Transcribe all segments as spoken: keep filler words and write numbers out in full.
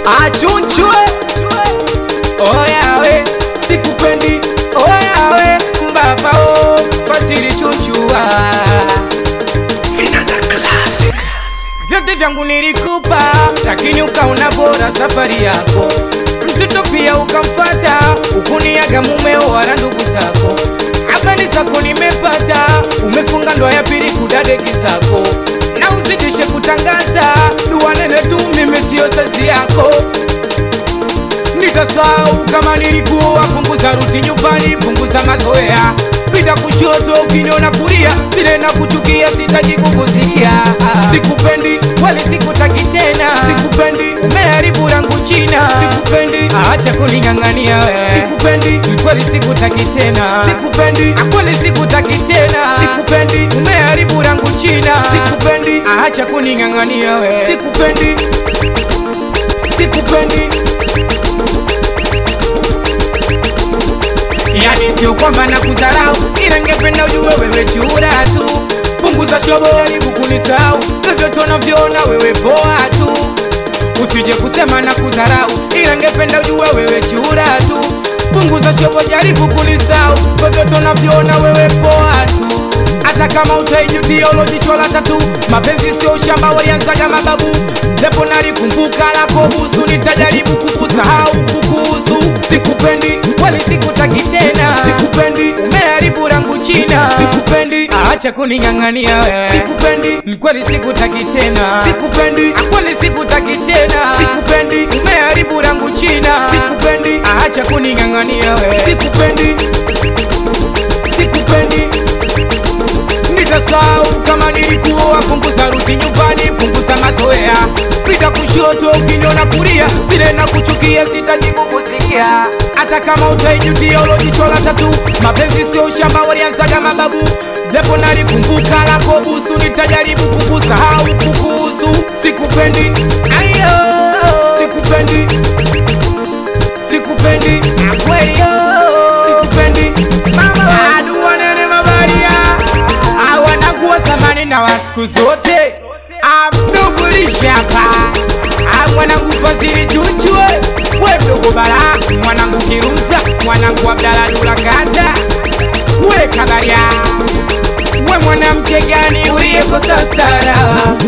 achunchwe. Oya we, sikupendi. Oya we, mbaba o, fasiri chunchua. Vinanda Classic. Vyote vyangu nilikupa, lakini ukaona bora safari yako. Mtoto pia ukamfata, ukuniaga mumeo wala ndugu zako. Habari zako nimepata, umefunga ndoa ya pili kudadeki zako. Na uzidishe kutangaza, dua nene tu mimi sio sasi yako. Nitasahau kama nilikuwa, punguza ruti nyumbani, punguza mazoea. Pita kushoto ukiniona kulia, vile na kuchukia sitaji kukusikia. Sikupendi, wali sikutaki tena. Sikupendi, umeharibu rangu china. Sikupendi, acha kuningangania we. Sikupendi, kweli sikutaki tena. Sikupendi, kweli sikutaki tena. Sikupendi, umeharibu rangu china. Sikupendi, acha kuningangania we. Sikupendi, sikupendi. Yani sio kwamba nakudharau, ila ningependa ujue wewe chura tu. Punguza shobo, jaribu kunisahau, hivyo tunavyoona wewe poa tu. Usije kusema nakudharau, ila ningependa ujue wewe chura tu. Punguza shobo, jaribu kunisahau, hivyo tunavyoona wewe poa tu. Hata kama utaijutia ulojichola tatu, mapenzi sio shamba walianzaga mababu. Lepo nalikumbuka lako busu, nitajaribu kukusahau kukuhusu. Sikupendi, wali sikutaki tena. Sikupendi, umeharibu rangu china. Sikupendi, acha kuningangania we. Sikupendi, kweli sikutaki tena. Sikupendi, kweli sikutaki tena. Sikupendi, umeharibu rangu china. Sikupendi, acha kuningangania we. Sikupendi, sikupendi. Nitasahau kama nilikuwa, punguza ruti nyumbani, punguza mazoea. Pita kushoto ukiniona kulia, vile na kuchukia sitaji kukusikia. Hata kama utaijutia ulojichola tatu, mapenzi sio shamba walianzaga mababu. Lepo nalikumbuka lako busu, nitajaribu kukusahau kukuhusu. Sikupendi, ayo, sikupendi, sikupendi, akweyo, sikupendi. Mama adua nene mabaria, awanakuwa zamani na wasiku zote. Amnugulisha hapa, mwanangu Fazili Chunchwe. We mdogo Bala, mwanangu Kiruza, mwanangu Abdala Dula Kata. We Kabaria, we mwanamke gani uliyekosa stara?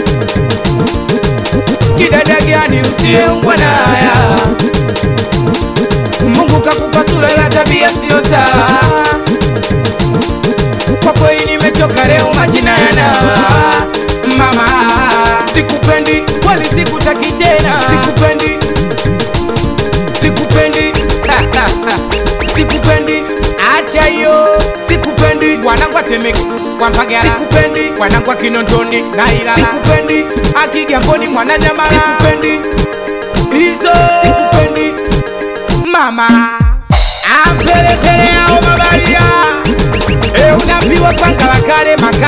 Kidada gani usiyeungwa naya? Mungu kakupa sura la tabia sio sawa. Kwa kweli nimechoka leo majina yana mama. Sikupendi, wali sikutaki tena. Sikupendi, sikupendi, sikupendi, acha hiyo. Sikupendi, wanangu Temeke, Wampagala. Sikupendi, wanangu Kinondoni na Ilala. Sikupendi, Akigamboni Mwananyamala. Sikupendi, hizo. Sikupendi, mama. Ampele pele yao mabaria. E unambiwa panga wakale makale.